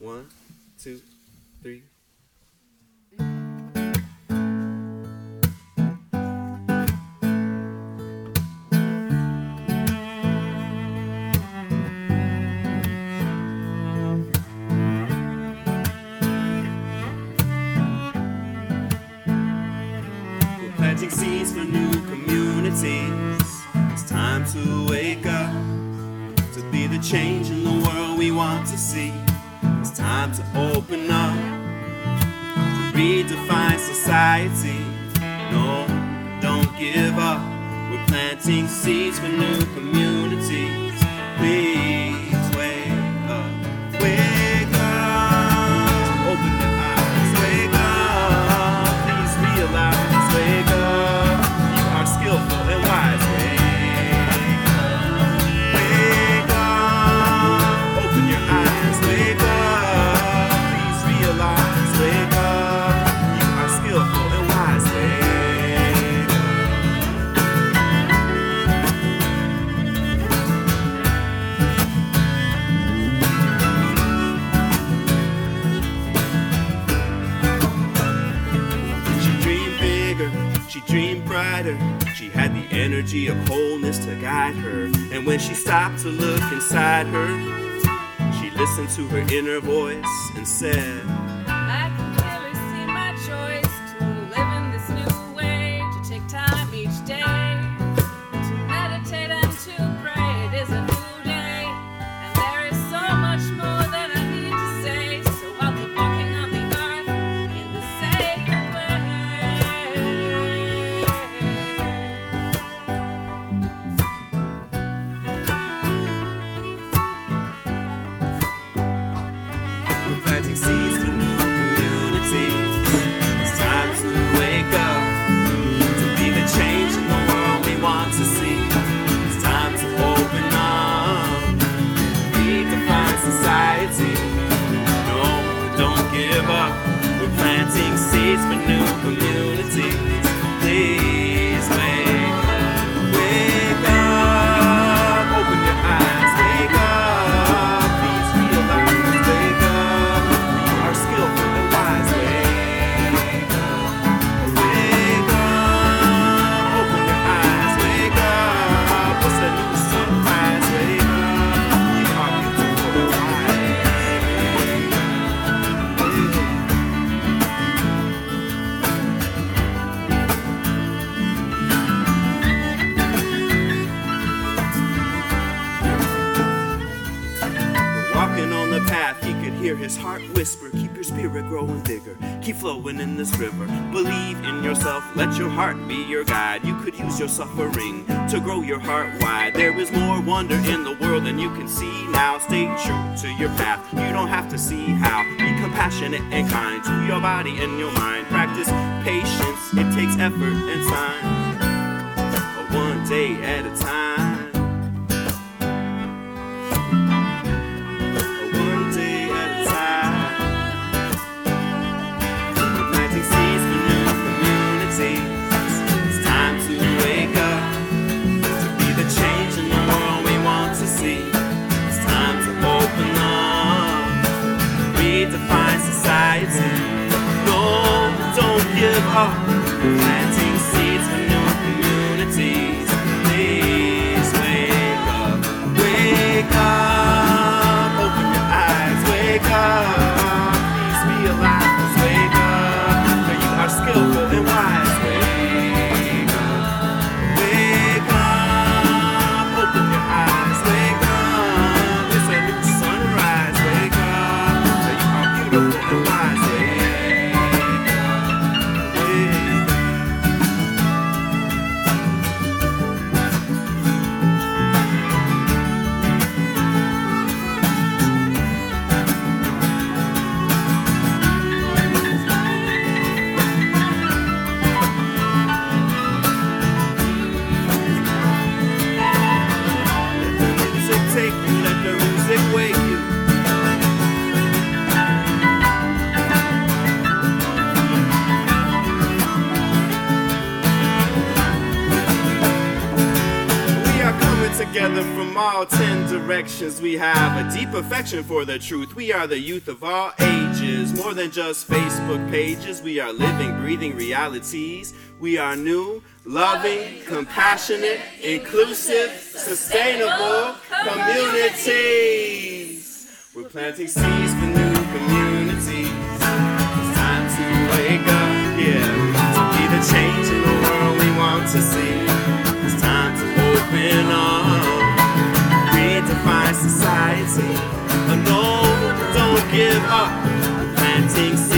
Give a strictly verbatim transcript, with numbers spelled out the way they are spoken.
One, two, three. We're planting seeds for new communities. It's time to wake up, to be the change in the world we want to see. It's time to open up, to redefine society. No, don't give up. We're planting seeds for new communities. Please wake up, wake up. Open your eyes, wake up. Please realize, wake up. You are skillful and wise. Wake up, wake up. Open your eyes, wake up. Please realize, wake up. You are skillful and wise. Wake up. She dreamed bigger, she dreamed brighter. She had the energy of wholeness to guide her. And when she stopped to look inside her, she listened to her inner voice and said, I can clearly see my choice to live in this new way, to take time each day, to meditate and to pray. It is a new day, and there is so much more that I need to say. So I'll keep walking on the earth in the sacred way. we're planting seeds for new communities. It's time to wake up, to be the change in the world we want to see. It's time to open up, redefine society. No, don't give up. We're planting seeds for new communities. Please wake up, wake up. Open your eyes, wake up. Please realize, wake up. You are skillful and wise. Wake up, wake up. Open your eyes, wake up. What's a new sunrise? Wake up. You are beautiful and wise. Wake up, wake up. Walking on the path, he could hear his heart whisper, keep your spirit growing bigger, keep flowing in this river. Believe in yourself, let your heart be your guide. You could use your suffering to grow your heart wide. There is more wonder in the world than you can see now. Stay true to your path, you don't have to see how. Be compassionate and kind to your body and your mind. Practice patience, it takes effort and time, but one day at a time. One day at a time. We're planting seeds for new communities. It's time to wake up, to be the change in the world we want to see. It's time to open up, redefine society. No, don't give up. We're planting seeds for new communities. Please wake up, wake up. Open your eyes, wake up. Please realize, wake up. For you are skillful and wise. Wake up, wake up. Open your eyes, wake up. It's a new sunrise. Wake up. For you are beautiful and wise. Wake up, wake up. Let the music take you, let the music wake you. all ten directions. We have a deep affection for the truth. We are the youth of all ages, more than just Facebook pages. We are living, breathing realities. We are new, loving, compassionate, inclusive, sustainable communities. We're planting seeds for new communities. It's time to wake up, yeah, to be the change in the world we want to see. It's time to open up, redefine society. No, don't give up. Planting seeds.